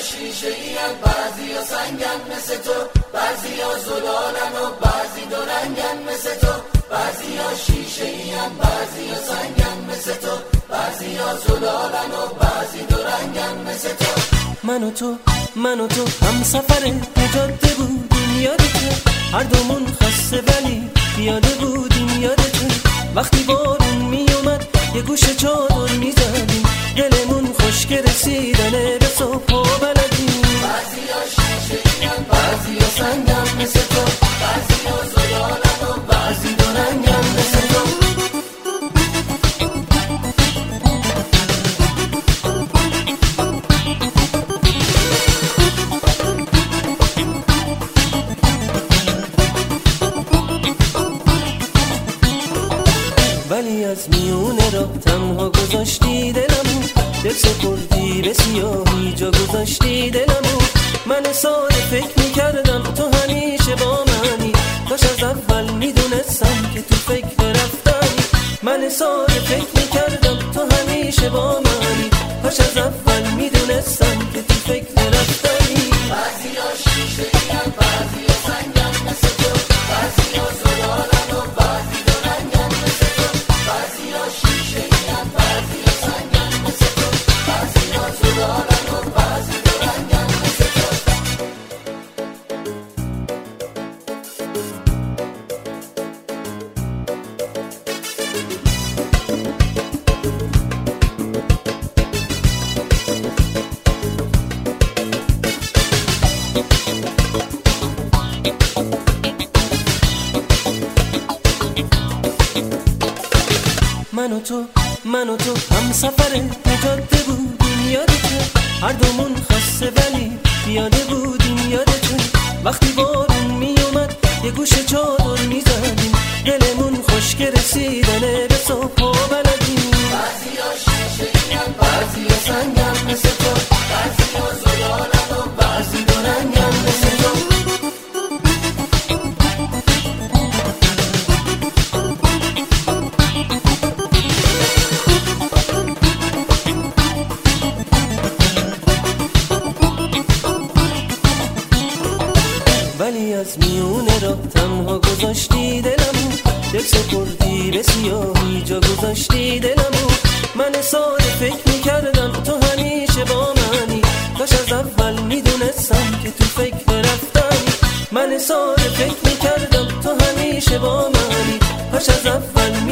شیشه‌این، بعضیا سنگن مثل تو، بعضیا زلالن و بعضی دو رنگن مثل تو. بعضیا شیشه‌این، بعضیا سنگن مثل تو، بعضیا زلالن و بعضی دو رنگن مثل تو. من و تو هم سفر جاده بودیم، یادته هر دومون خسته ولی پیاده بودیم، یادته وقتی بارون می اومد یه گوشه چادر می زدیم، دلمون خشک رسیدنه به صبح و بلدیم. بعضیا شیشه‌این، بعضیا سنگن مثل تو، بعضیا زلالن و بعضی دو رنگن مثل تو. ولی از میونه را تنها گذاشتی دلمو، دل سپردی به سیاهی جا گذاشتی دلمو. من ساده فکر میکردم تو همیشه با منی، کاش از اول میدونستم که تو فکر رفتنی. من ساده فکر میکردم تو همیشه با منی، کاش از اول میدونستم که تو فکر رفتنی. بعضیا شیشه‌این، بعضیا سنگن مثل تو، بعضیا زلالن و بعضی دو رنگن مثل تو. بعضیا شیشه‌این، بعضیا سنگن مثل تو، بعضیا زلالن و بعضی دو رنگن مثل تو. من و تو هم سفر جاده بودیم، یادته هر دومون خسته ولی پیاده بودیم، یادته وقتی بارون می اومد یه گوشه چادر می زدیم، دلمون خشک رسیدنه به صبح و بلدیم. بعضیا شیشه‌این، بعضیا سنگن مثل تو، بعضیا زلالن و بعضی دو رنگن مثل تو. ولی از میونه را تنها گذاشتی دلمو، دل سپردی به سیاهی جا گذاشتی دلمو. من ساده فکر میکردم تو همیشه با منی، کاش از اول میدونستم که تو فکر رفتنی. من ساده فکر میکردم تو همیشه با منی، کاش از اول